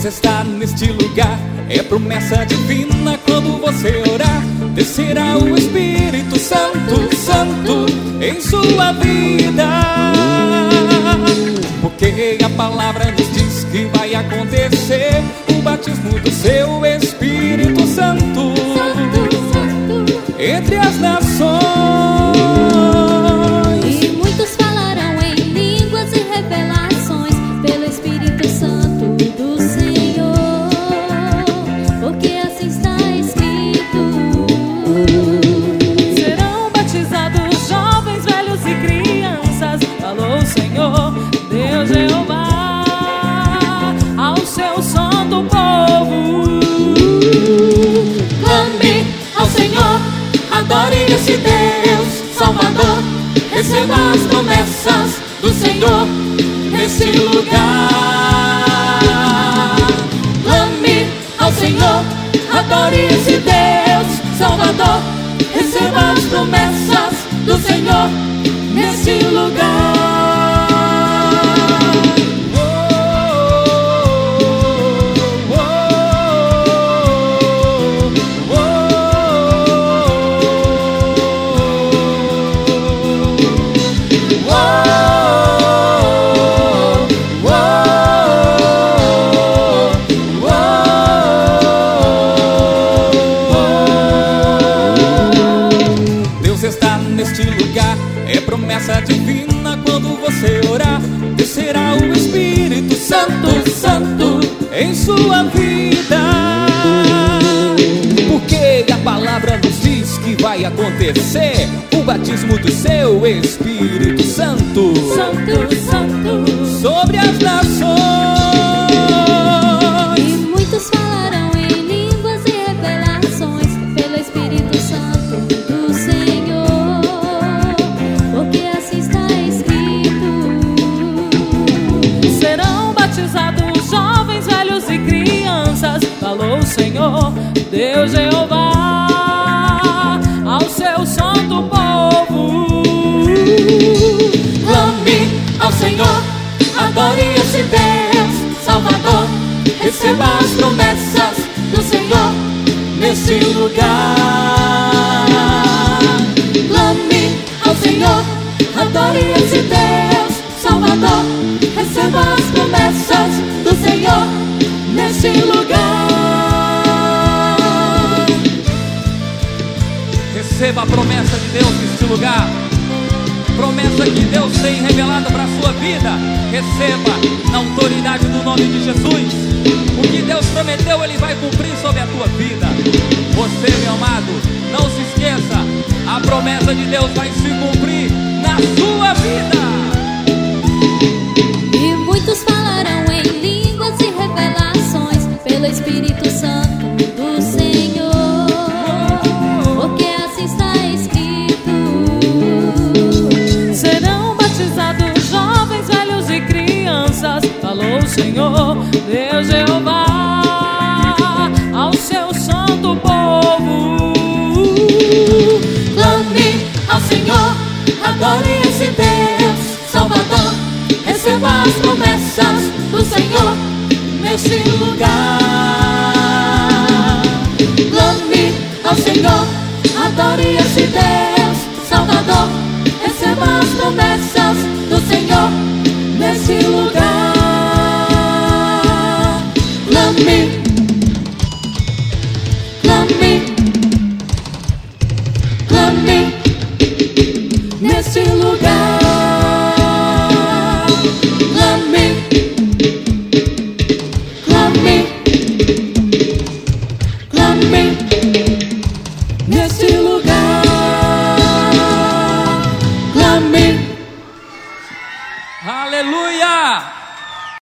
Deus está neste lugar, é promessa divina. Quando você orar, descerá o Espírito Santo, Santo, em sua vida. Porque a palavra nos diz que vai acontecer o batismo do seu Espírito Santo, entre as nações. E muitos falarão em línguas e revelações pelo Espírito Santo do Senhor, porque assim está escrito. Serão batizados jovens, velhos e crianças, falou o Senhor, Deus Jeová, ao seu santo povo. Clame ao Senhor, adore esse Deus Salvador, receba as promessas do Senhor nesse lugar. Clame ao Senhor, adore esse Deus Salvador, receba as promessas do Senhor nesse lugar. Neste lugar é promessa divina. Quando você orar, descerá o Espírito Santo, Santo, em sua vida. Porque a palavra nos diz que vai acontecer o batismo do seu Espírito Santo, Santo, Santo, sobre as nações. E muitos falarão em línguas e revelações pelo Espírito Santo do Senhor, porque assim está escrito. Serão batizados jovens, velhos e crianças, falou o Senhor, Deus Jeová, ao seu santo povo. Clame ao Senhor, adore esse Deus Salvador, receba as promessas do Senhor nesse lugar. Clame ao Senhor, adore esse Deus Salvador, receba as promessas do Senhor nesse lugar. Receba a promessa de Deus neste lugar. Promessa que Deus tem revelado para a sua vida. Receba na autoridade do nome de Jesus. O que Deus prometeu, Ele vai cumprir sobre a tua vida. Você, meu amado, não se esqueça, a promessa de Deus vai se cumprir na sua vida. E muitos falarão em línguas e revelações pelo Espírito Santo do Senhor, porque assim está escrito. Serão batizados jovens, velhos e crianças, falou o Senhor, Deus Jeová,